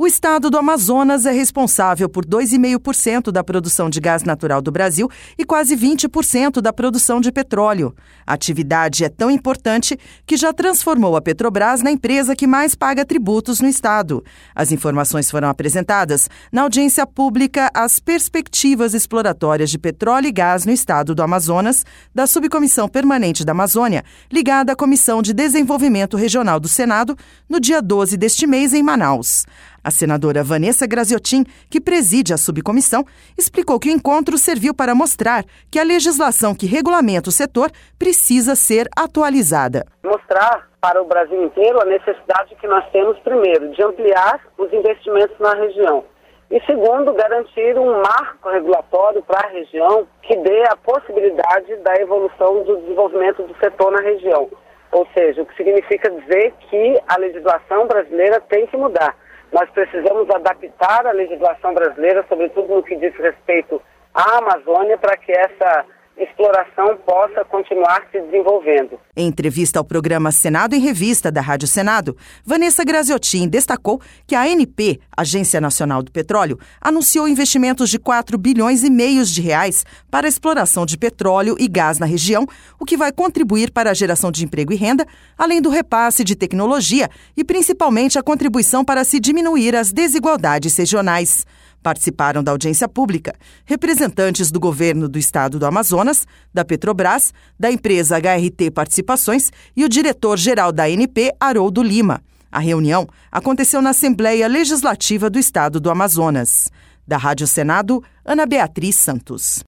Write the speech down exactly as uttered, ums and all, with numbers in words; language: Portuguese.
estado do Amazonas é responsável por dois vírgula cinco por cento da produção de gás natural do Brasil e quase vinte por cento da produção de petróleo. A atividade é tão importante que já transformou a Petrobras na empresa que mais paga tributos no estado. As informações foram apresentadas na audiência pública As Perspectivas Exploratórias de Petróleo e Gás no Estado do Amazonas, da Subcomissão Permanente da Amazônia, ligada à Comissão de Desenvolvimento Regional do Senado, no dia doze deste mês, em Manaus. A senadora Vanessa Graziotin, que preside a subcomissão, explicou que o encontro serviu para mostrar que a legislação que regulamenta o setor precisa ser atualizada. Mostrar para o Brasil inteiro a necessidade que nós temos, primeiro, de ampliar os investimentos na região. E, segundo, garantir um marco regulatório para a região que dê a possibilidade da evolução do desenvolvimento do setor na região. Ou seja, o que significa dizer que a legislação brasileira tem que mudar. Nós precisamos adaptar a legislação brasileira, sobretudo no que diz respeito à Amazônia, para que essa exploração possa continuar se desenvolvendo. Em entrevista ao programa Senado em Revista, da Rádio Senado, Vanessa Graziotin destacou que a A N P, Agência Nacional do Petróleo, anunciou investimentos de quatro bilhões e meio de reais para a exploração de petróleo e gás na região, o que vai contribuir para a geração de emprego e renda, além do repasse de tecnologia e principalmente a contribuição para se diminuir as desigualdades regionais. Participaram da audiência pública representantes do governo do estado do Amazonas, da Petrobras, da empresa H R T Participações e o diretor-geral da A N P, Haroldo Lima. A reunião aconteceu na Assembleia Legislativa do estado do Amazonas. Da Rádio Senado, Ana Beatriz Santos.